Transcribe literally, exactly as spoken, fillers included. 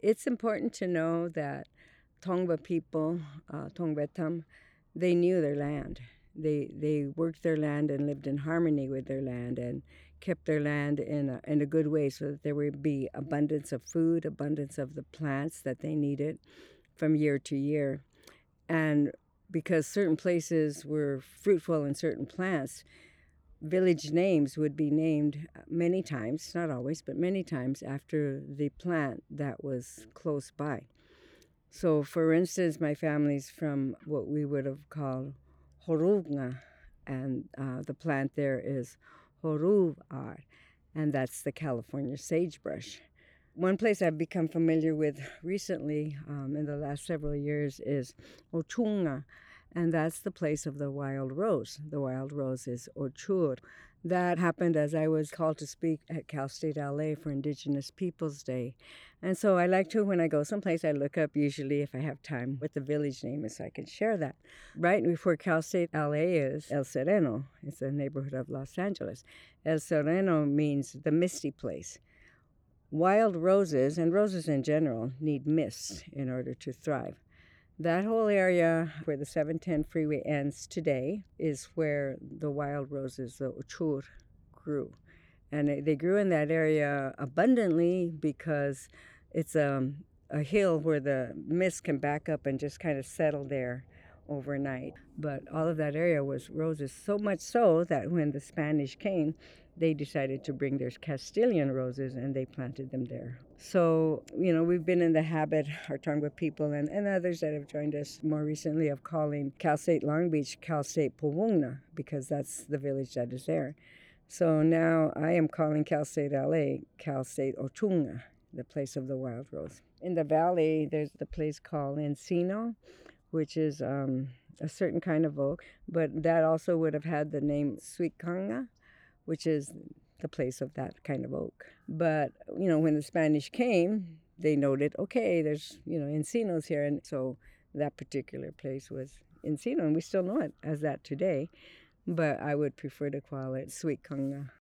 It's important to know that Tongva people, uh, Tongvetam, they knew their land. They they worked their land and lived in harmony with their land and kept their land in a, in a good way so that there would be abundance of food, abundance of the plants that they needed from year to year. And because certain places were fruitful in certain plants, village names would be named many times, not always, but many times after the plant that was close by. So, for instance, my family's from what we would have called Horunga, and uh, the plant there is Horuvar, and that's the California sagebrush. One place I've become familiar with recently, um, in the last several years, is Ochunga, and that's the place of the wild rose. The wild rose is Ochur. That happened as I was called to speak at Cal State L A for Indigenous Peoples Day. And so I like to, when I go someplace, I look up usually, if I have time, what the village name is so I can share that. Right before Cal State L A is El Sereno. It's a neighborhood of Los Angeles. El Sereno means the misty place. Wild roses, and roses in general, need mist in order to thrive. That whole area where the seven ten freeway ends today is where the wild roses, the uchur, grew. And they they grew in that area abundantly because it's um, a hill where the mist can back up and just kind of settle there overnight. But all of that area was roses, so much so that when the Spanish came, they decided to bring their Castilian roses and they planted them there. So, you know, we've been in the habit, our Tongva people and, and others that have joined us more recently, of calling Cal State Long Beach Cal State Powungna because that's the village that is there. So now I am calling Cal State L A Cal State Ochunga, the place of the wild rose. In the valley, there's the place called Encino, which is um, a certain kind of oak, but that also would have had the name Suicanga, which is the place of that kind of oak. But, you know, when the Spanish came, they noted, okay, there's, you know, encinos here. And so that particular place was Encino, and we still know it as that today. But I would prefer to call it Suicanga.